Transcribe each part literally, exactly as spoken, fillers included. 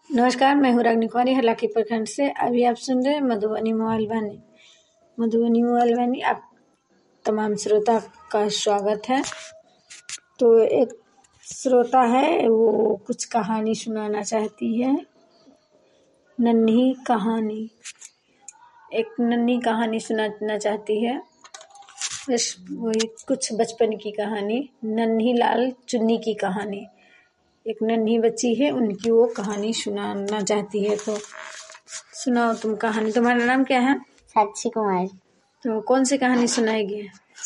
नमस्कार, मैं हूँ रागनी कुमारी हलाकी प्रखंड से। अभी आप सुन रहे हैं मधुबनी मोबाइल वाणी। मधुबनी मोबाइल वाणी आप तमाम श्रोता का स्वागत है। तो एक श्रोता है, वो कुछ कहानी सुनाना चाहती है। नन्ही कहानी, एक नन्ही कहानी सुनाना चाहती है। बस वही कुछ बचपन की कहानी, नन्ही लाल चुन्नी की कहानी। एक नन्ही बच्ची है, उनकी वो कहानी सुनाना चाहती है। तो सुनाओ तुम कहानी। तुम्हारा नाम क्या है? साक्षी कुमारी। तो कौन सी कहानी सुनाएगी?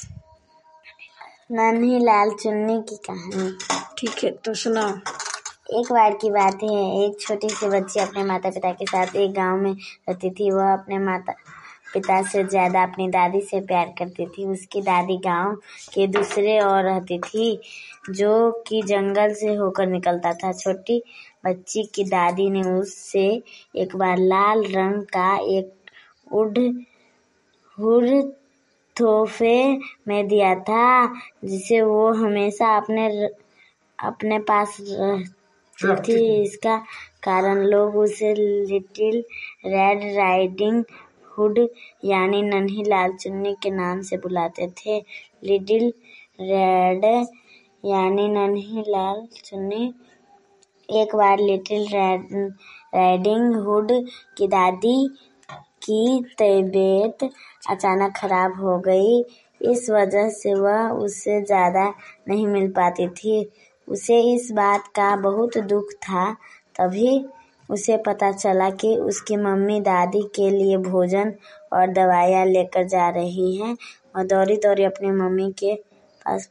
नन्ही लाल चुन्नी की कहानी। ठीक है, तो सुनाओ। एक बार की बात है, एक छोटी सी बच्ची अपने माता पिता के साथ एक गांव में रहती थी। वह अपने माता पिता से ज्यादा अपनी दादी से प्यार करती थी। उसकी दादी गांव के दूसरे ओर रहती थी, जो कि जंगल से होकर निकलता था। छोटी बच्ची की दादी ने उससे एक बार लाल रंग का एक उड़ हुर तोहफे में दिया था, जिसे वो हमेशा अपने अपने पास रखती थी। इसका कारण लोग उसे लिटिल रेड राइडिंग हुड यानी नन्ही लाल चुन्नी के नाम से बुलाते थे। लिटिल रेड यानी नन्ही लाल चुन्नी। एक बार लिटिल राइडिंग हुड की दादी की तबीयत अचानक खराब हो गई। इस वजह से वह उससे ज्यादा नहीं मिल पाती थी। उसे इस बात का बहुत दुख था। तभी उसे पता चला कि उसकी मम्मी दादी के लिए भोजन और दवाइयाँ लेकर जा रही हैं। और दौड़ी दौड़ी अपनी मम्मी के पास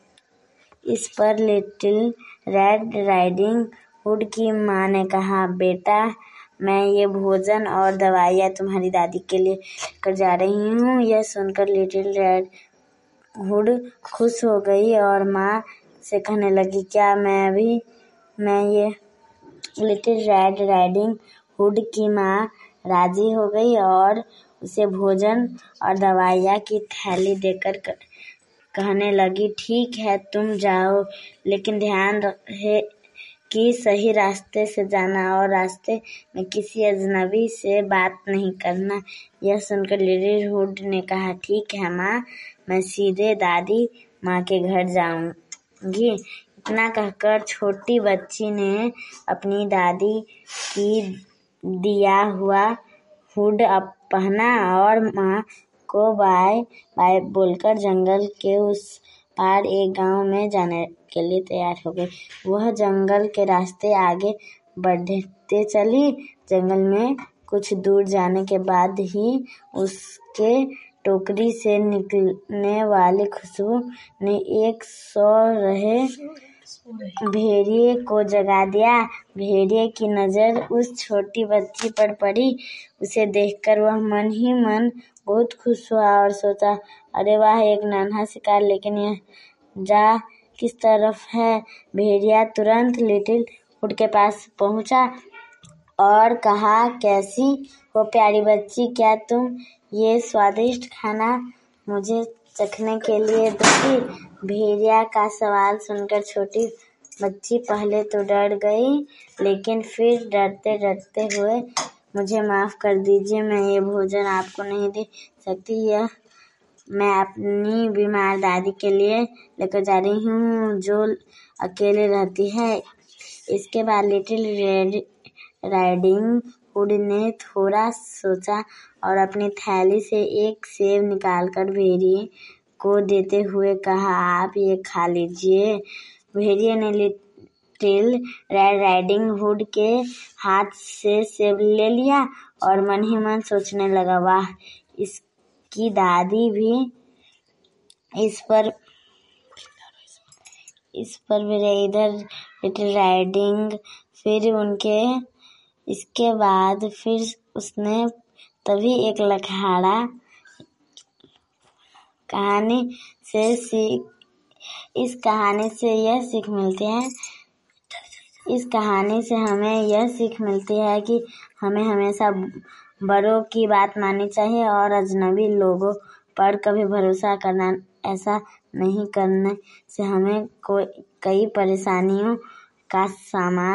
इस पर लिटिल रेड राइडिंग हुड की माँ ने कहा, बेटा, मैं ये भोजन और दवाइयाँ तुम्हारी दादी के लिए कर जा रही हूँ। यह सुनकर लिटिल रेड हुड खुश हो गई और माँ से कहने लगी, क्या मैं भी मैं ये लिटिल रेड राइडिंग हुड की माँ राजी हो गई और उसे भोजन और दवाइयाँ की थैली देकर कहने लगी, ठीक है, तुम जाओ, लेकिन ध्यान रहे कि सही रास्ते से जाना और रास्ते में किसी अजनबी से बात नहीं करना। यह सुनकर लिटिल हुड ने कहा, ठीक है माँ, मैं सीधे दादी माँ के घर जाऊंगी। इतना कहकर छोटी बच्ची ने अपनी दादी की दिया हुआ हुड पहना और माँ को बाय बाय बोलकर जंगल के उस पार एक गांव में जाने के लिए तैयार हो गई। वह जंगल के रास्ते आगे बढ़ते चली। जंगल में कुछ दूर जाने के बाद ही उसके टोकरी से निकलने वाली खुशबू ने एक सो रहे भेड़िए को जगा दिया। भेड़िए की नजर उस छोटी बच्ची पर पड़ी। उसे देखकर वह मन ही मन बहुत खुश हुआ और सोचा, अरे वाह, एक नन्हा शिकार, लेकिन यह जा किस तरफ है? भेड़िया तुरंत लिटिल हुड के पास पहुंचा और कहा, कैसी हो प्यारी बच्ची, क्या तुम ये स्वादिष्ट खाना मुझे चखने के लिए दोगी? भेड़िया का सवाल सुनकर छोटी बच्ची पहले तो डर गई, लेकिन फिर डरते डरते हुए, मुझे माफ कर दीजिए, मैं ये भोजन आपको नहीं दे सकती। यह मैं अपनी बीमार दादी के लिए लेकर जा रही हूँ, जो अकेले रहती है। इसके बाद लिटिल रेड राइडिंग हुड ने थोड़ा सोचा और अपनी थैली से एक सेब निकालकर भेड़िए को देते हुए कहा, आप ये खा लीजिए। भेड़िए ने लिटिल रेड राइडिंग हुड के हाथ से सेब ले लिया और मन ही मन सोचने लगा, वाह, इसकी दादी भी इस पर इस पर मेरे इधर लिटिल राइडिंग फिर उनके इसके बाद फिर उसने तभी एक लकहाड़ा कहानी से सीख इस कहानी से यह सीख मिलती है इस कहानी से हमें यह सीख मिलती है कि हमें हमेशा बड़ों की बात माननी चाहिए और अजनबी लोगों पर कभी भरोसा करना ऐसा नहीं करने से हमें कोई कई परेशानियों का सामना